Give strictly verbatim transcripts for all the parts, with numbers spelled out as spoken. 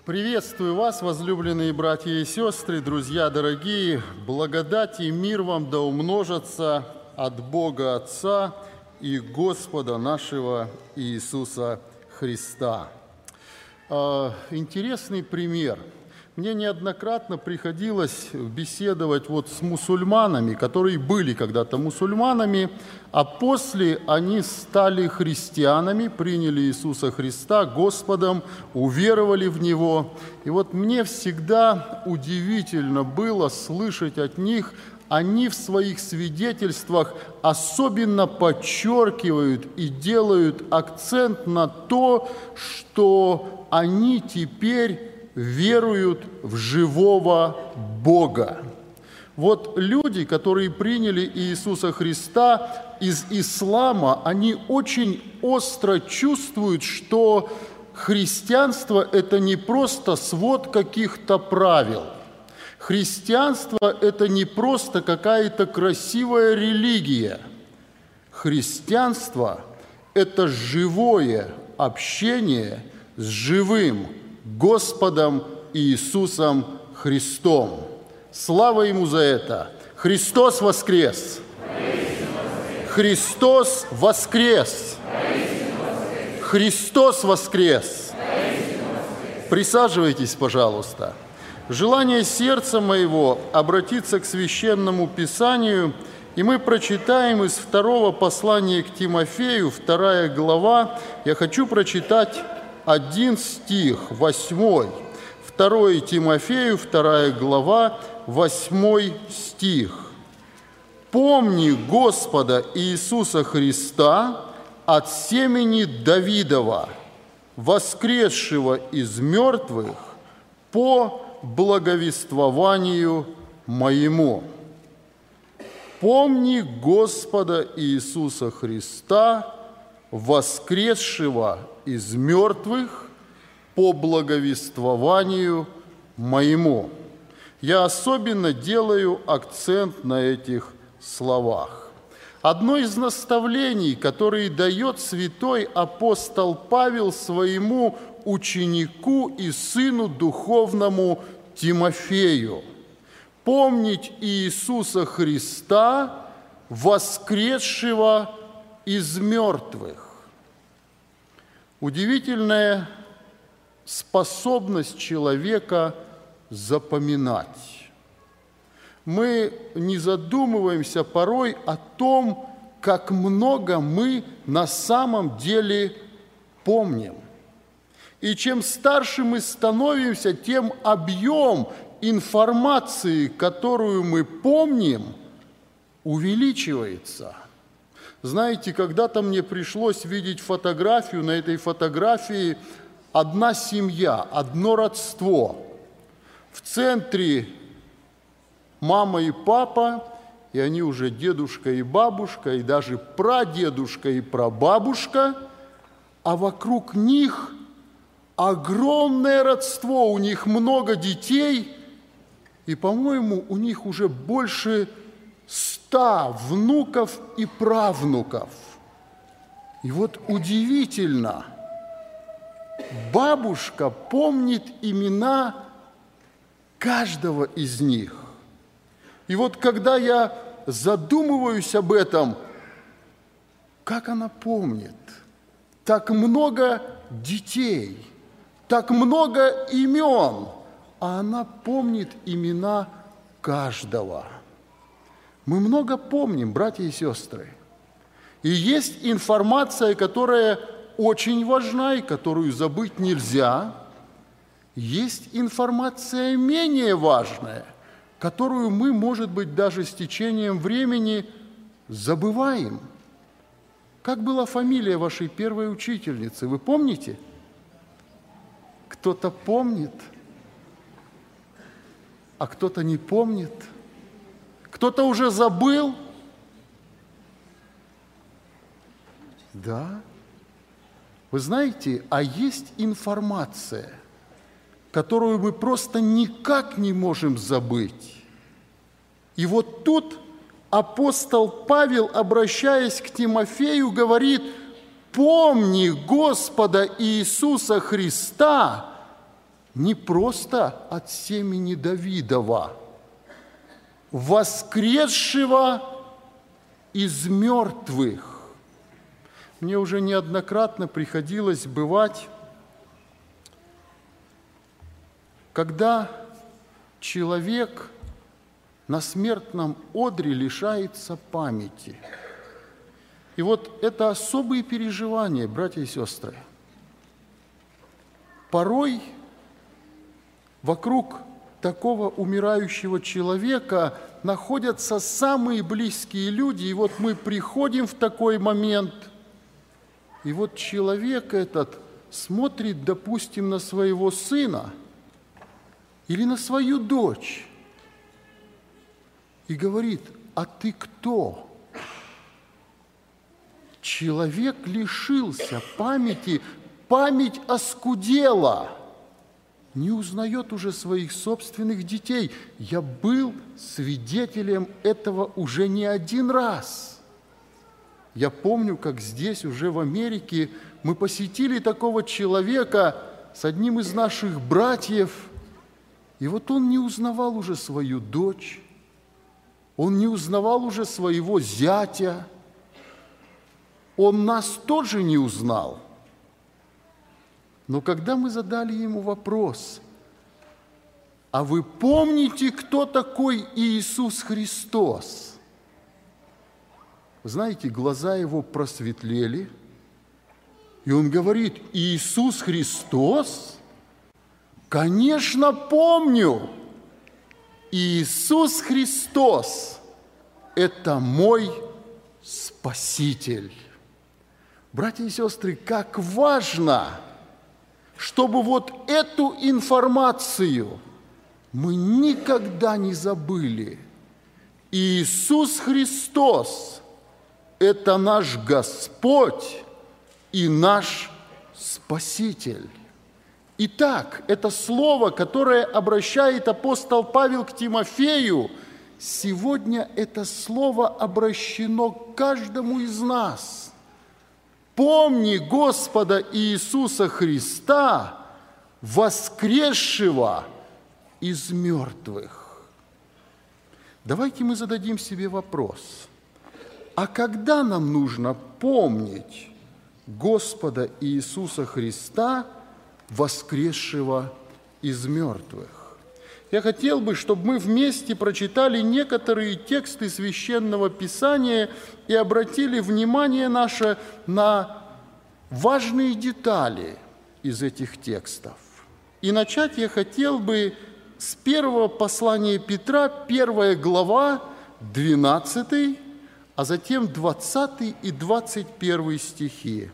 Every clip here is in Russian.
Приветствую вас, возлюбленные братья и сестры, друзья дорогие. Благодать и мир вам да умножатся от Бога Отца и Господа нашего Иисуса Христа. Интересный пример. Мне неоднократно приходилось беседовать вот с мусульманами, которые были когда-то мусульманами, а после они стали христианами, приняли Иисуса Христа Господом, уверовали в Него. И вот мне всегда удивительно было слышать от них, они в своих свидетельствах особенно подчеркивают и делают акцент на то, что они теперь веруют в живого Бога. Вот люди, которые приняли Иисуса Христа из ислама, они очень остро чувствуют, что христианство – это не просто свод каких-то правил. Христианство – это не просто какая-то красивая религия. Христианство – это живое общение с живым Господом Иисусом Христом. Слава Ему за это! Христос воскрес! Христос воскрес! Христос воскрес! Присаживайтесь, пожалуйста. Желание сердца моего обратиться к Священному Писанию, и мы прочитаем из второго послания к Тимофею, вторая глава. Я хочу прочитать один стих, восьмой. Второе Тимофею, вторая глава, восьмой стих. «Помни Господа Иисуса Христа от семени Давидова, воскресшего из мертвых по благовествованию моему». «Помни Господа Иисуса Христа, воскресшего из мертвых по благовествованию моему». Я особенно делаю акцент на этих словах. Одно из наставлений, которые дает святой апостол Павел своему ученику и сыну духовному Тимофею: помнить Иисуса Христа, воскресшего из мертвых. Удивительная способность человека запоминать. Мы не задумываемся порой о том, как много мы на самом деле помним. И чем старше мы становимся, тем объем информации, которую мы помним, увеличивается. Знаете, когда-то мне пришлось видеть фотографию, на этой фотографии одна семья, одно родство. В центре мама и папа, и они уже дедушка и бабушка, и даже прадедушка и прабабушка, а вокруг них огромное родство, у них много детей, и, по-моему, у них уже больше ста внуков и правнуков. И вот удивительно, бабушка помнит имена каждого из них. И вот когда я задумываюсь об этом, как она помнит? Так много детей, так много имен, а она помнит имена каждого. Мы много помним, братья и сестры. И есть информация, которая очень важна и которую забыть нельзя. Есть информация менее важная, которую мы, может быть, даже с течением времени забываем. Как была фамилия вашей первой учительницы, вы помните? Кто-то помнит, а кто-то не помнит. Кто-то уже забыл? Да. Вы знаете, а есть информация, которую мы просто никак не можем забыть. И вот тут апостол Павел, обращаясь к Тимофею, говорит: помни Господа Иисуса Христа, не просто от семени Давидова, воскресшего из мертвых. Мне уже неоднократно приходилось бывать, когда человек на смертном одре лишается памяти. И вот это особые переживания, братья и сестры. Порой вокруг такого умирающего человека находятся самые близкие люди, и вот мы приходим в такой момент, и вот человек этот смотрит, допустим, на своего сына или на свою дочь и говорит: «А ты кто?» Человек лишился памяти, память оскудела, не узнает уже своих собственных детей. Я был свидетелем этого уже не один раз. Я помню, как здесь, уже в Америке, мы посетили такого человека с одним из наших братьев, и вот он не узнавал уже свою дочь, он не узнавал уже своего зятя, он нас тоже не узнал. Но когда мы задали ему вопрос: «А вы помните, кто такой Иисус Христос?» Вы знаете, глаза его просветлели, и он говорит: «Иисус Христос? Конечно, помню! Иисус Христос – это мой Спаситель». Братья и сестры, как важно, чтобы вот эту информацию мы никогда не забыли. Иисус Христос – это наш Господь и наш Спаситель. Итак, это слово, которое обращает апостол Павел к Тимофею, сегодня это слово обращено к каждому из нас. Помни Господа Иисуса Христа, воскресшего из мертвых. Давайте мы зададим себе вопрос: а когда нам нужно помнить Господа Иисуса Христа, воскресшего из мертвых? Я хотел бы, чтобы мы вместе прочитали некоторые тексты Священного Писания и обратили внимание наше на важные детали из этих текстов. И начать я хотел бы с первого послания Петра, первая глава, двенадцатый, а затем двадцатый и двадцать первый стихи.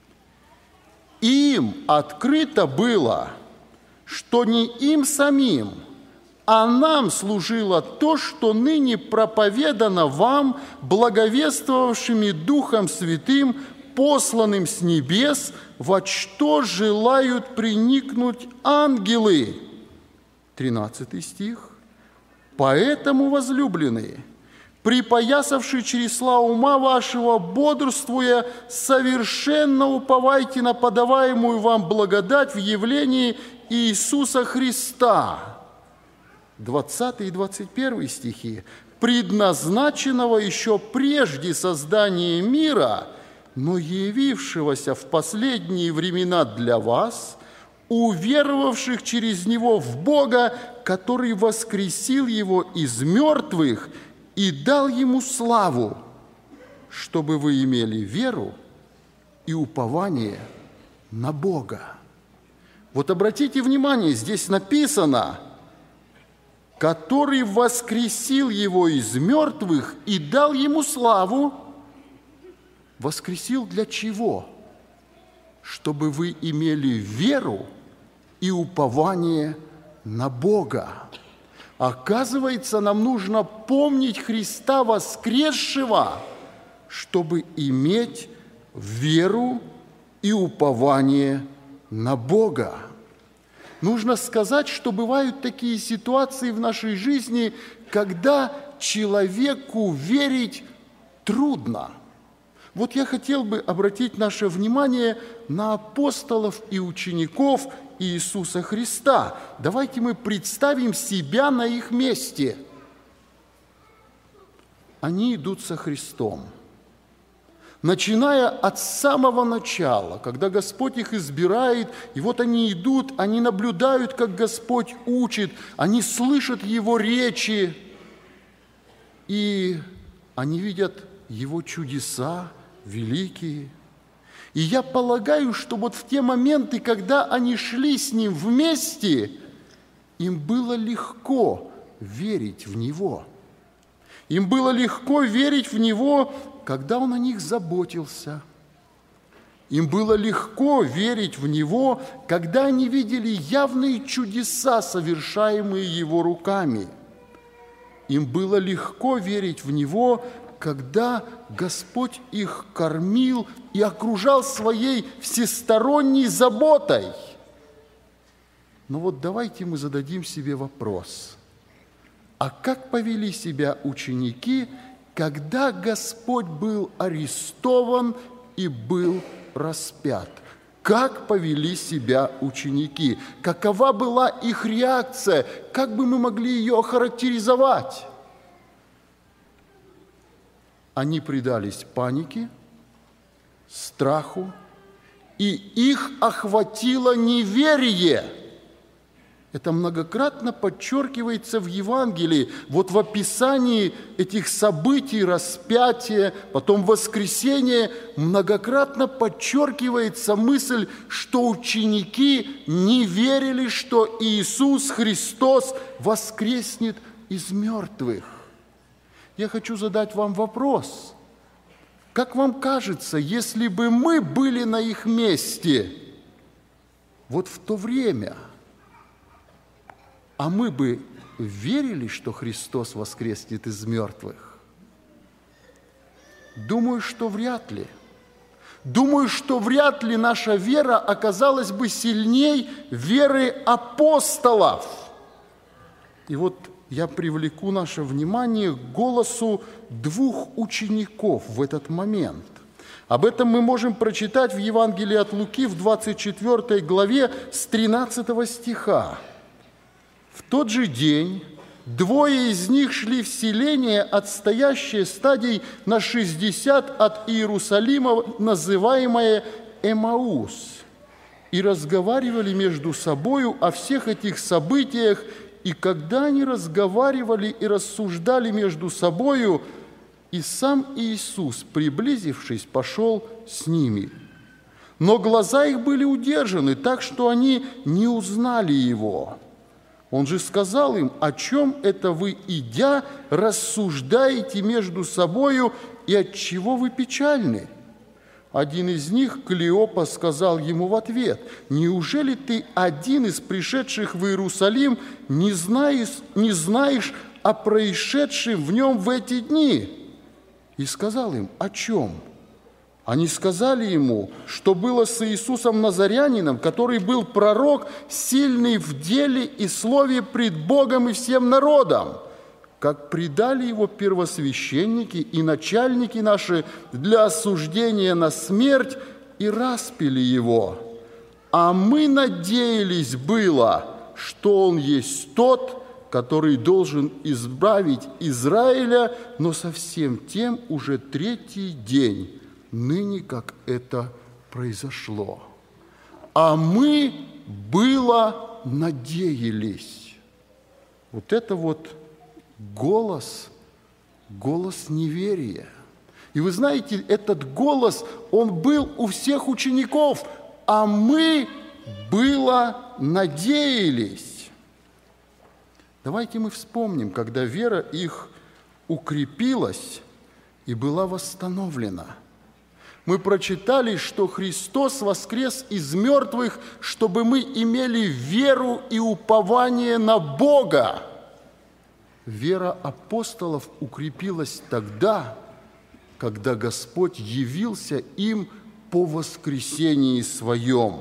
«Им открыто было, что не им самим, а нам служило то, что ныне проповедано вам, благовествовавшими Духом Святым, посланным с небес, во что желают приникнуть ангелы». тринадцатый стих. «Поэтому, возлюбленные, припоясавши чресла ума вашего, бодрствуя, совершенно уповайте на подаваемую вам благодать в явлении Иисуса Христа». двадцатый и двадцать первый стихи. «Предназначенного еще прежде создания мира, но явившегося в последние времена для вас, уверовавших через Него в Бога, который воскресил Его из мертвых и дал Ему славу, чтобы вы имели веру и упование на Бога». Вот обратите внимание, здесь написано: «который воскресил Его из мертвых и дал Ему славу». Воскресил для чего? Чтобы вы имели веру и упование на Бога. Оказывается, нам нужно помнить Христа воскресшего, чтобы иметь веру и упование на Бога. Нужно сказать, что бывают такие ситуации в нашей жизни, когда человеку верить трудно. Вот я хотел бы обратить наше внимание на апостолов и учеников Иисуса Христа. Давайте мы представим себя на их месте. Они идут со Христом. Начиная от самого начала, когда Господь их избирает, и вот они идут, они наблюдают, как Господь учит, они слышат Его речи, и они видят Его чудеса великие. И я полагаю, что вот в те моменты, когда они шли с Ним вместе, им было легко верить в Него. Им было легко верить в Него, когда Он о них заботился. Им было легко верить в Него, когда они видели явные чудеса, совершаемые Его руками. Им было легко верить в Него, когда Господь их кормил и окружал своей всесторонней заботой. Но вот давайте мы зададим себе вопрос. А как повели себя ученики, когда Господь был арестован и был распят? Как повели себя ученики? Какова была их реакция? Как бы мы могли ее охарактеризовать? Они предались панике, страху, и их охватило неверие. Это многократно подчеркивается в Евангелии, вот в описании этих событий, распятия, потом воскресения, многократно подчеркивается мысль, что ученики не верили, что Иисус Христос воскреснет из мертвых. Я хочу задать вам вопрос. Как вам кажется, если бы мы были на их месте вот в то время, а мы бы верили, что Христос воскреснет из мертвых? Думаю, что вряд ли. Думаю, что вряд ли наша вера оказалась бы сильней веры апостолов. И вот я привлеку наше внимание к голосу двух учеников в этот момент. Об этом мы можем прочитать в Евангелии от Луки в двадцать четвёртой главе с тринадцатого стиха. В тот же день двое из них шли в селение, отстоящее стадий на шестьдесят от Иерусалима, называемое Эмаус, и разговаривали между собою о всех этих событиях. И когда они разговаривали и рассуждали между собою, и сам Иисус, приблизившись, пошел с ними. Но глаза их были удержаны, так что они не узнали Его. Он же сказал им: «О чем это вы, идя, рассуждаете между собою, и отчего вы печальны?» Один из них, Клеопа, сказал ему в ответ: «Неужели ты один из пришедших в Иерусалим не знаешь, не знаешь о происшедшем в нем в эти дни?» И сказал им: «О чем?» Они сказали ему, что было с Иисусом Назарянином, который был пророк, сильный в деле и слове пред Богом и всем народом, как предали его первосвященники и начальники наши для осуждения на смерть и распяли его. А мы надеялись было, что он есть тот, который должен избавить Израиля, но совсем тем уже третий день, ныне как это произошло. А мы было надеялись». Вот это вот голос, голос неверия. И вы знаете, этот голос, он был у всех учеников, а мы было надеялись. Давайте мы вспомним, когда вера их укрепилась и была восстановлена. Мы прочитали, что Христос воскрес из мертвых, чтобы мы имели веру и упование на Бога. Вера апостолов укрепилась тогда, когда Господь явился им по воскресении Своем.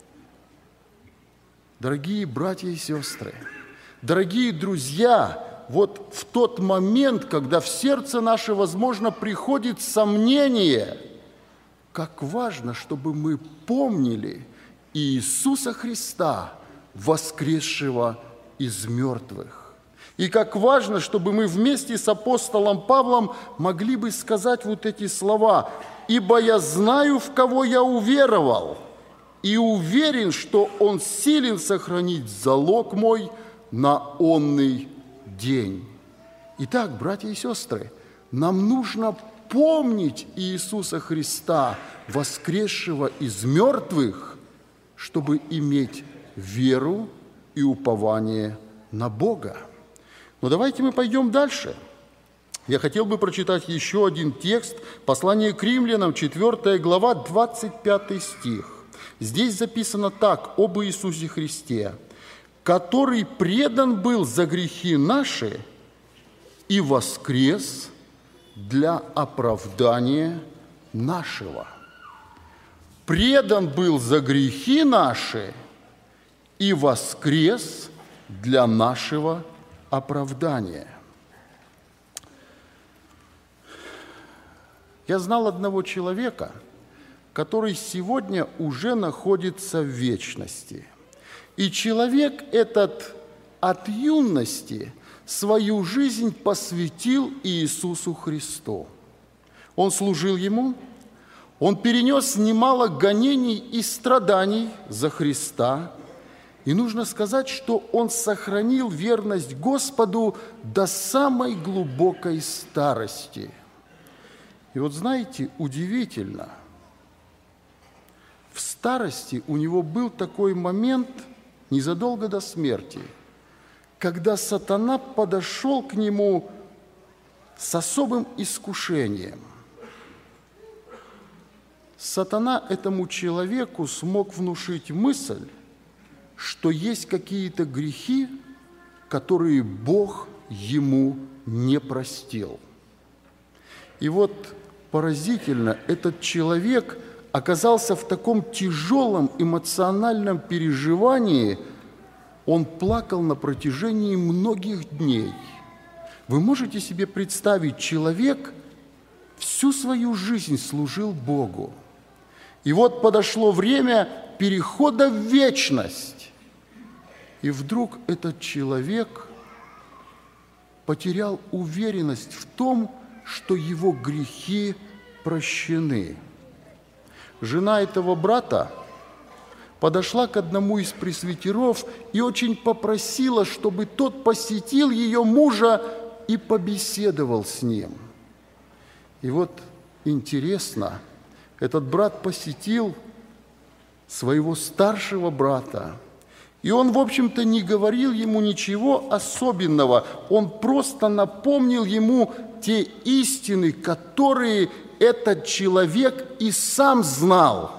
Дорогие братья и сестры, дорогие друзья, вот в тот момент, когда в сердце наше, возможно, приходит сомнение, как важно, чтобы мы помнили Иисуса Христа, воскресшего из мертвых. И как важно, чтобы мы вместе с апостолом Павлом могли бы сказать вот эти слова: «Ибо я знаю, в кого я уверовал, и уверен, что Он силен сохранить залог мой на онный день». Итак, братья и сестры, нам нужно помнить Иисуса Христа, воскресшего из мертвых, чтобы иметь веру и упование на Бога. Но давайте мы пойдем дальше. Я хотел бы прочитать еще один текст, послание к Римлянам, четвёртая глава, двадцать пятый стих. Здесь записано так об Иисусе Христе: «Который предан был за грехи наши и воскрес для оправдания нашего». Предан был за грехи наши и воскрес для нашего оправдания. Я знал одного человека, который сегодня уже находится в вечности. И человек этот от юности свою жизнь посвятил Иисусу Христу. Он служил Ему, он перенес немало гонений и страданий за Христа. И нужно сказать, что он сохранил верность Господу до самой глубокой старости. И вот знаете, удивительно, в старости у него был такой момент незадолго до смерти, когда сатана подошел к нему с особым искушением. Сатана этому человеку смог внушить мысль, что есть какие-то грехи, которые Бог ему не простил. И вот поразительно, этот человек оказался в таком тяжелом эмоциональном переживании, он плакал на протяжении многих дней. Вы можете себе представить, человек всю свою жизнь служил Богу. И вот подошло время перехода в вечность. И вдруг этот человек потерял уверенность в том, что его грехи прощены. Жена этого брата подошла к одному из пресвитеров и очень попросила, чтобы тот посетил ее мужа и побеседовал с ним. И вот интересно, этот брат посетил своего старшего брата, и он, в общем-то, не говорил ему ничего особенного, он просто напомнил ему те истины, которые этот человек и сам знал.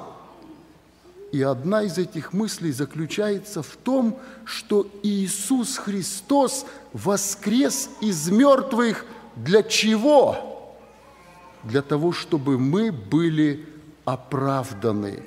И одна из этих мыслей заключается в том, что Иисус Христос воскрес из мертвых для чего? Для того, чтобы мы были оправданы.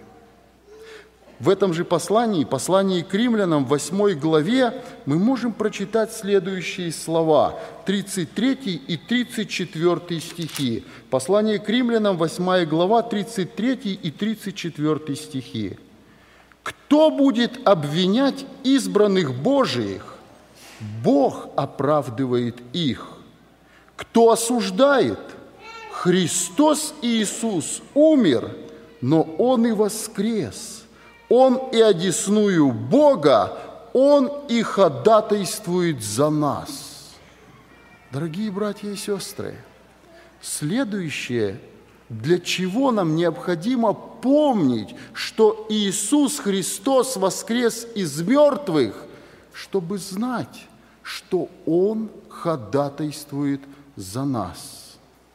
В этом же послании, послании к Римлянам, в восьмой главе, мы можем прочитать следующие слова, тридцать третий и тридцать четвёртый стихи. Послание к Римлянам, восьмая глава, тридцать третий и тридцать четвёртый стихи. «Кто будет обвинять избранных Божиих? Бог оправдывает их. Кто осуждает? Христос Иисус умер, но Он и воскрес. Он и одесную Бога, Он и ходатайствует за нас». Дорогие братья и сестры, следующее, для чего нам необходимо помнить, что Иисус Христос воскрес из мертвых, чтобы знать, что Он ходатайствует за нас.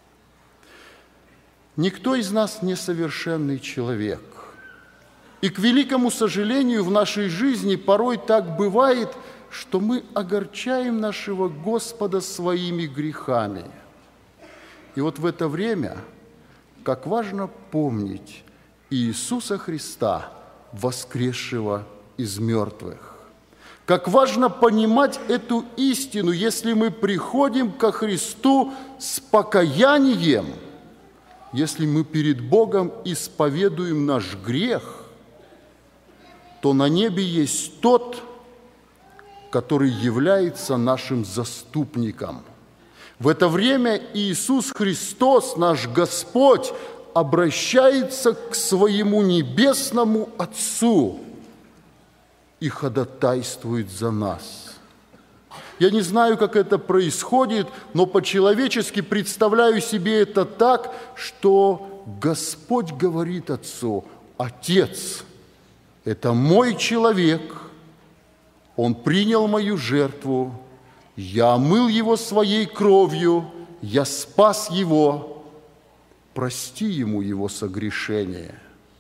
Никто из нас не совершенный человек. И, к великому сожалению, в нашей жизни порой так бывает, что мы огорчаем нашего Господа своими грехами. И вот в это время, как важно помнить Иисуса Христа, воскресшего из мертвых. Как важно понимать эту истину, если мы приходим ко Христу с покаянием, если мы перед Богом исповедуем наш грех, то на небе есть тот, который является нашим заступником. В это время Иисус Христос, наш Господь, обращается к своему небесному Отцу и ходатайствует за нас. Я не знаю, как это происходит, но по-человечески представляю себе это так, что Господь говорит Отцу: «Отец, это мой человек, он принял мою жертву, я омыл его своей кровью, я спас его, прости ему его согрешение».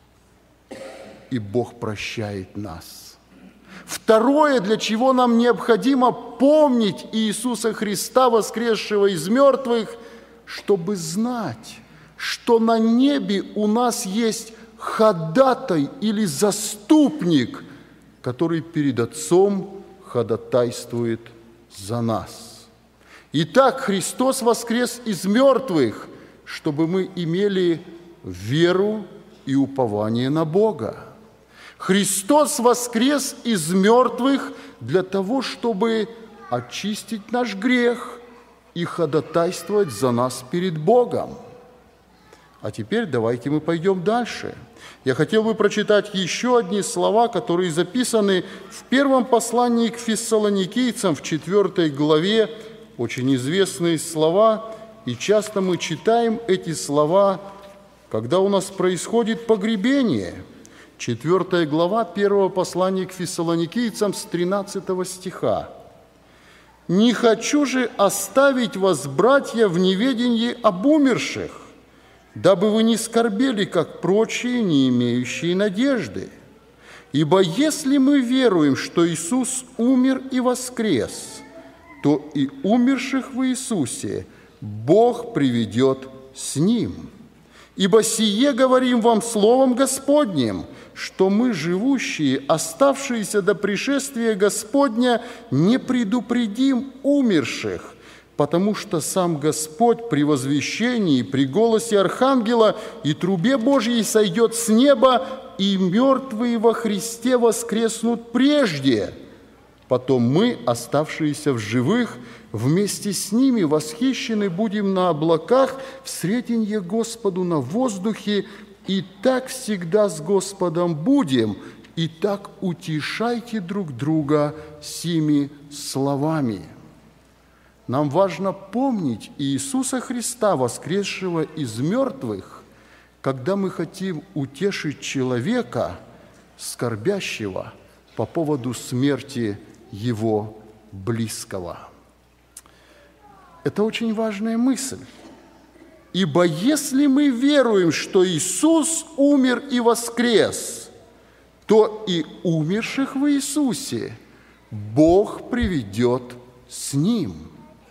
И Бог прощает нас. Второе, для чего нам необходимо помнить Иисуса Христа, воскресшего из мертвых, чтобы знать, что на небе у нас есть ходатай или заступник, который перед Отцом ходатайствует за нас. Итак, Христос воскрес из мертвых, чтобы мы имели веру и упование на Бога. Христос воскрес из мертвых для того, чтобы очистить наш грех и ходатайствовать за нас перед Богом. А теперь давайте мы пойдем дальше. Я хотел бы прочитать еще одни слова, которые записаны в первом послании к фессалоникийцам в четвёртой главе, очень известные слова, и часто мы читаем эти слова, когда у нас происходит погребение. четвёртая глава первого послания к фессалоникийцам с тринадцатого стиха. «Не хочу же оставить вас, братья, в неведении об умерших, дабы вы не скорбели, как прочие, не имеющие надежды. Ибо если мы веруем, что Иисус умер и воскрес, то и умерших в Иисусе Бог приведет с Ним. Ибо сие говорим вам словом Господним, что мы, живущие, оставшиеся до пришествия Господня, не предупредим умерших, потому что сам Господь при возвещении, при голосе архангела и трубе Божьей сойдет с неба, и мертвые во Христе воскреснут прежде. Потом мы, оставшиеся в живых, вместе с ними восхищены будем на облаках в сретенье Господу на воздухе, и так всегда с Господом будем, и так утешайте друг друга сими словами». Нам важно помнить Иисуса Христа, воскресшего из мертвых, когда мы хотим утешить человека, скорбящего по поводу смерти его близкого. Это очень важная мысль. Ибо если мы веруем, что Иисус умер и воскрес, то и умерших в Иисусе Бог приведет с Ним.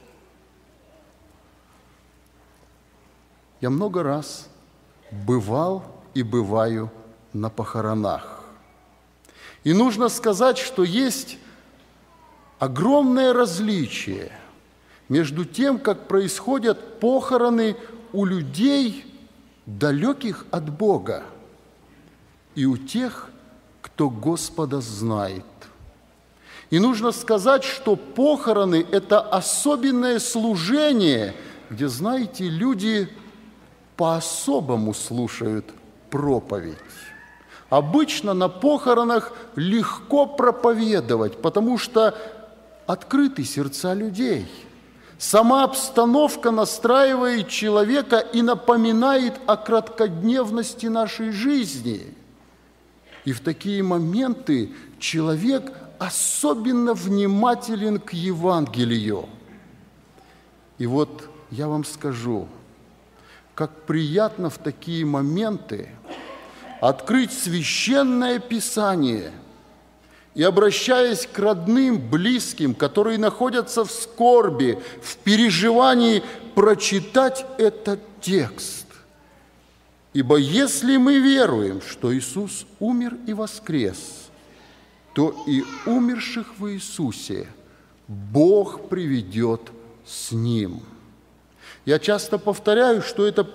Я много раз бывал и бываю на похоронах. И нужно сказать, что есть огромное различие между тем, как происходят похороны у людей, далеких от Бога, и у тех, кто Господа знает. И нужно сказать, что похороны – это особенное служение, где, знаете, люди по-особому слушают проповедь. Обычно на похоронах легко проповедовать, потому что открыты сердца людей. Сама обстановка настраивает человека и напоминает о краткодневности нашей жизни. И в такие моменты человек особенно внимателен к Евангелию. И вот я вам скажу, как приятно в такие моменты открыть Священное Писание и, обращаясь к родным, близким, которые находятся в скорби, в переживании, прочитать этот текст. Ибо если мы веруем, что Иисус умер и воскрес, то и умерших в Иисусе Бог приведет с Ним. Я часто повторяю, что это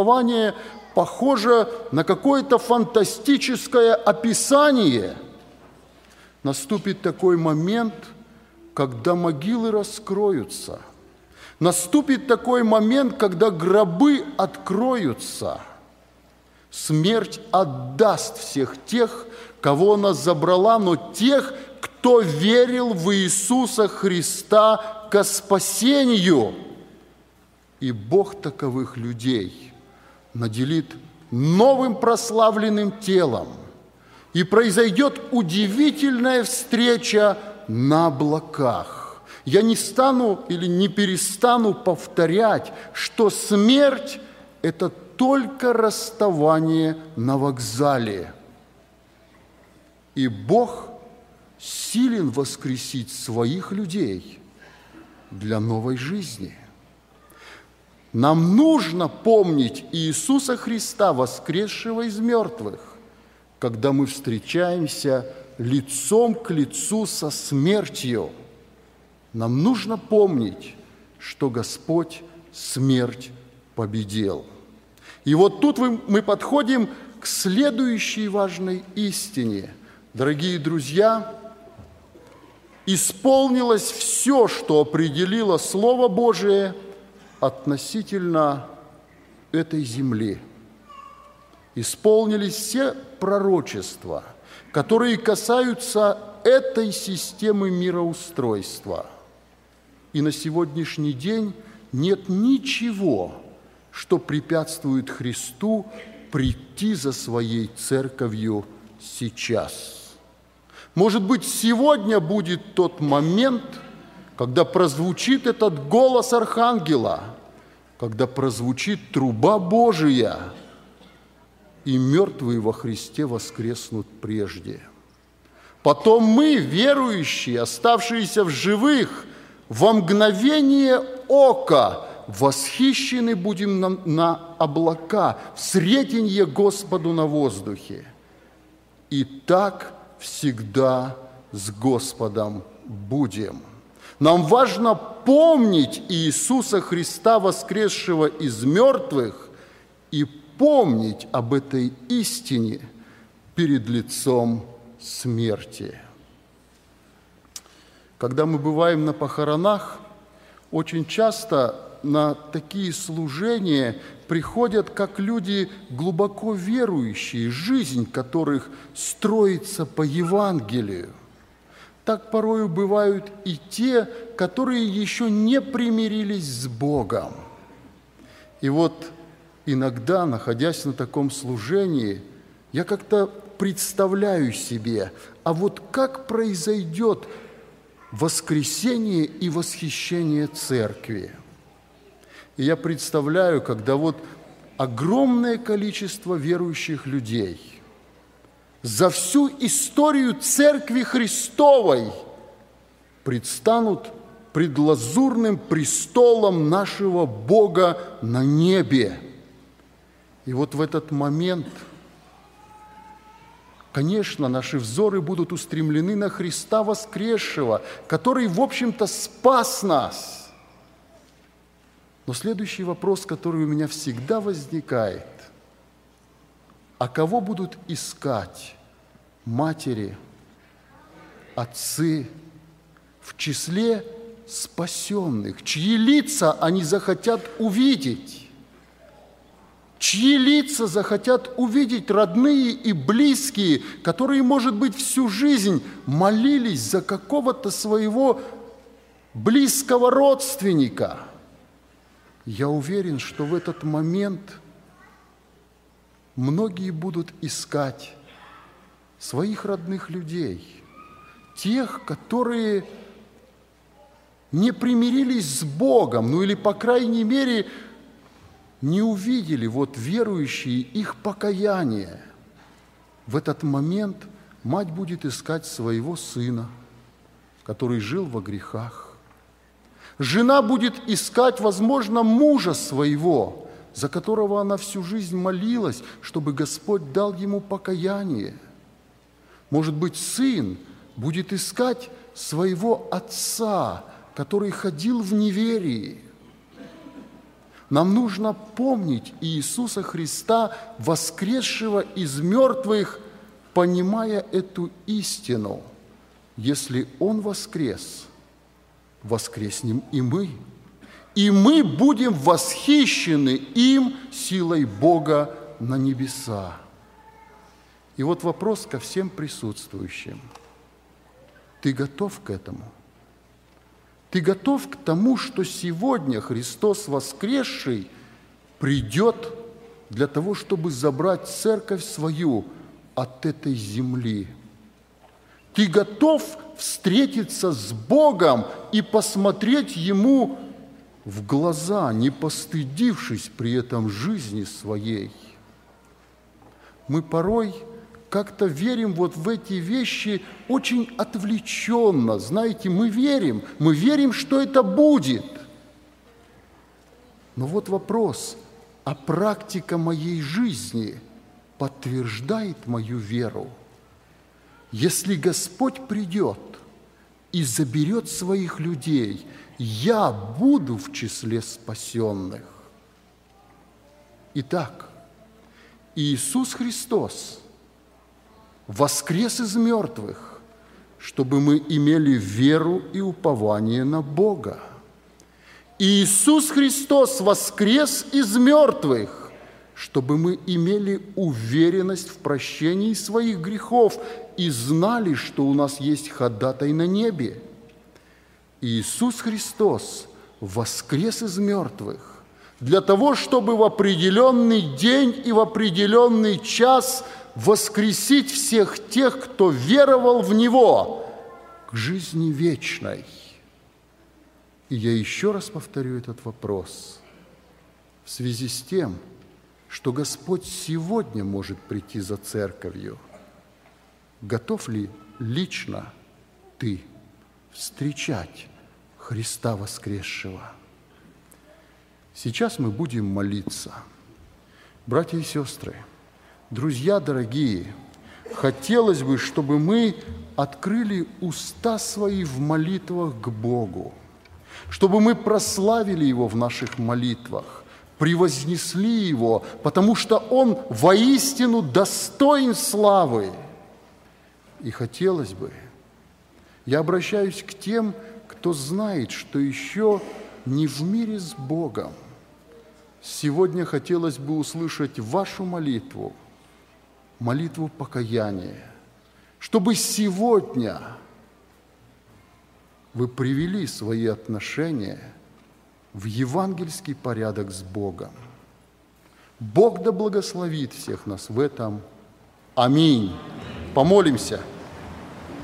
повествование похоже на какое-то фантастическое описание, наступит такой момент, когда могилы раскроются. Наступит такой момент, когда гробы откроются. Смерть отдаст всех тех, кого она забрала, но тех, кто верил в Иисуса Христа ко спасению. И Бог таковых людей наделит новым прославленным телом, и произойдет удивительная встреча на облаках. Я не стану или не перестану повторять, что смерть – это только расставание на вокзале. И Бог силен воскресить своих людей для новой жизни. Нам нужно помнить Иисуса Христа, воскресшего из мертвых, когда мы встречаемся лицом к лицу со смертью. Нам нужно помнить, что Господь смерть победил. И вот тут мы подходим к следующей важной истине. Дорогие друзья, исполнилось все, что определило Слово Божие относительно этой земли. Исполнились все пророчества, которые касаются этой системы мироустройства. И на сегодняшний день нет ничего, что препятствует Христу прийти за своей церковью сейчас. Может быть, сегодня будет тот момент, когда прозвучит этот голос архангела, когда прозвучит труба Божия, и мертвые во Христе воскреснут прежде. Потом мы, верующие, оставшиеся в живых, во мгновение ока восхищены будем на, на облака, в сретенье Господу на воздухе. И так всегда с Господом будем. Нам важно помнить Иисуса Христа, воскресшего из мертвых, и помнить об этой истине перед лицом смерти. Когда мы бываем на похоронах, очень часто на такие служения приходят как люди глубоко верующие, жизнь которых строится по Евангелию. Так порою бывают и те, которые еще не примирились с Богом. И вот иногда, находясь на таком служении, я как-то представляю себе, а вот как произойдет воскресение и восхищение церкви. И я представляю, когда вот огромное количество верующих людей за всю историю Церкви Христовой предстанут пред лазурным престолом нашего Бога на небе. И вот в этот момент, конечно, наши взоры будут устремлены на Христа воскресшего, который, в общем-то, спас нас. Но следующий вопрос, который у меня всегда возникает: а кого будут искать матери, отцы в числе спасенных, чьи лица они захотят увидеть? Чьи лица захотят увидеть родные и близкие, которые, может быть, всю жизнь молились за какого-то своего близкого родственника? Я уверен, что в этот момент многие будут искать своих родных людей, тех, которые не примирились с Богом, ну или, по крайней мере, не увидели, вот верующие, их покаяние. В этот момент мать будет искать своего сына, который жил во грехах. Жена будет искать, возможно, мужа своего, за которого она всю жизнь молилась, чтобы Господь дал ему покаяние. Может быть, сын будет искать своего отца, который ходил в неверии. Нам нужно помнить Иисуса Христа, воскресшего из мертвых, понимая эту истину. если Он воскрес, воскреснем и мы. И мы будем восхищены им силой Бога на небеса. И вот вопрос ко всем присутствующим. Ты готов к этому? Ты готов к тому, что сегодня Христос воскресший придет для того, чтобы забрать церковь свою от этой земли? Ты готов встретиться с Богом и посмотреть Ему в глаза, не постыдившись при этом жизни своей? Мы порой как-то верим вот в эти вещи очень отвлеченно. Знаете, мы верим, мы верим, что это будет. Но вот вопрос, а практика моей жизни подтверждает мою веру? Если Господь придет и заберет своих людей, я буду в числе спасенных. Итак, Иисус Христос воскрес из мертвых, чтобы мы имели веру и упование на Бога. Иисус Христос воскрес из мертвых, чтобы мы имели уверенность в прощении своих грехов и знали, что у нас есть ходатай на небе. Иисус Христос воскрес из мертвых для того, чтобы в определенный день и в определенный час воскресить всех тех, кто веровал в Него, к жизни вечной. И я еще раз повторю этот вопрос в связи с тем, что Господь сегодня может прийти за церковью. Готов ли лично ты встречать Христа воскресшего? Сейчас мы будем молиться. Братья и сестры, друзья дорогие, хотелось бы, чтобы мы открыли уста свои в молитвах к Богу, чтобы мы прославили Его в наших молитвах, превознесли Его, потому что Он воистину достоин славы. И хотелось бы, я обращаюсь к тем, кто знает, что еще не в мире с Богом. Сегодня хотелось бы услышать вашу молитву, молитву покаяния, чтобы сегодня вы привели свои отношения в евангельский порядок с Богом. Бог да благословит всех нас в этом. Аминь. Помолимся.